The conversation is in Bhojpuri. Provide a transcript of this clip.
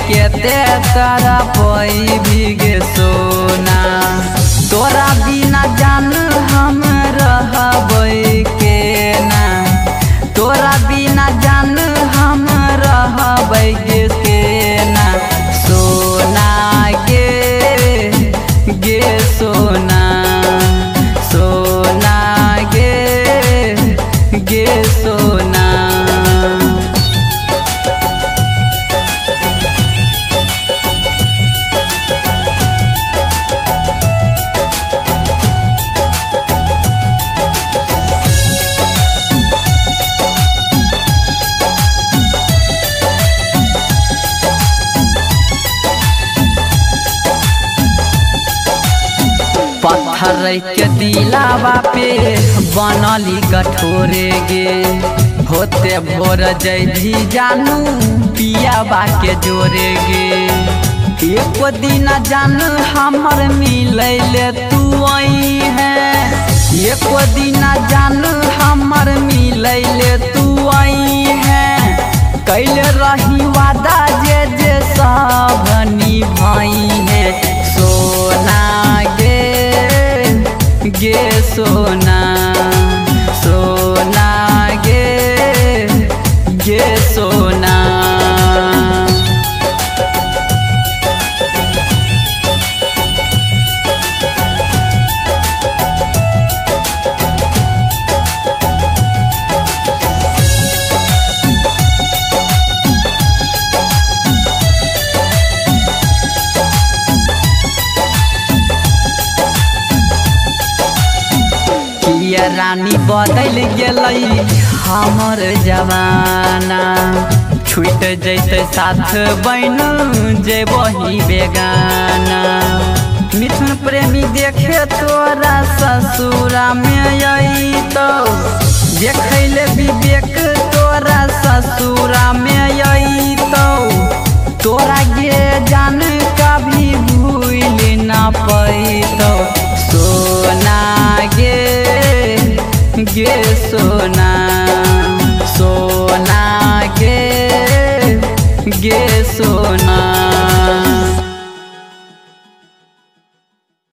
केते तरफ भीगे सोना। तोरा बिना जान हम रहबै के ना, तोरा बिना जान हम रहबै के ना। सोना गे सोना, सोना गे सोना। पत्थर के दिलावा पे बनली कठोरे गे। होते भोर जैभी जानू पियाबा के जोरे गे। एक दिन जान हमर मिलैले तू आई है, एक दिन जान हमर मिलैले तू आई है। कैले रही वादा जे सब निभाई है। सोना गे सोना, सोना गे सोना। रानी बदल गेलै हमर जमाना। छूट जैते साथ बन जेबही बेगाना। मिथुन प्रेमी देखे तोरा ससुरा में अइतौ, देखैले विवेक तोरा ससुरा में अइतौ। तोरा गे जान कभी भूल ना पैतौ। सोना गे सोना, सोना गे सोना।